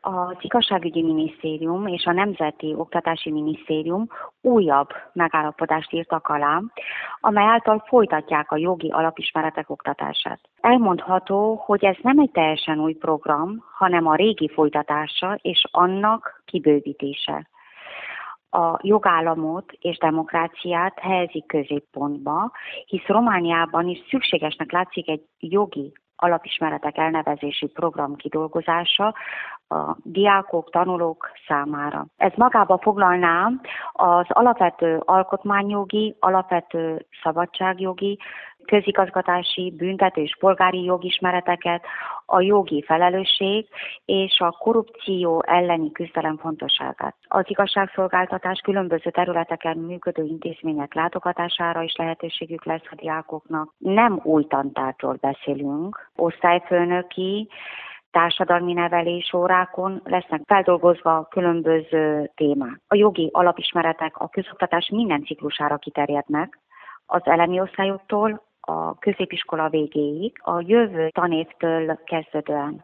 Az Igazságügyi Minisztérium és a Nemzeti Oktatási Minisztérium újabb megállapodást írtak alá, amely által folytatják a jogi alapismeretek oktatását. Elmondható, hogy ez nem egy teljesen új program, hanem a régi folytatása és annak kibővítése. A jogállamot és demokráciát helyezik középpontba, hisz Romániában is szükségesnek látszik egy jogi alapismeretek elnevezésű program kidolgozása a diákok, tanulók számára. Ez magába foglalná az alapvető alkotmányjogi, alapvető szabadságjogi, közigazgatási, büntető és polgári jogismereteket, a jogi felelősség és a korrupció elleni küzdelem fontosságát. Az igazságszolgáltatás különböző területeken működő intézmények látogatására is lehetőségük lesz a diákoknak. Nem új tantárgyról beszélünk, osztályfőnöki, társadalmi nevelés órákon lesznek feldolgozva különböző témák. A jogi alapismeretek a közoktatás minden ciklusára kiterjednek, az elemi osztályoktól a középiskola végéig, a jövő tanévtől kezdődően.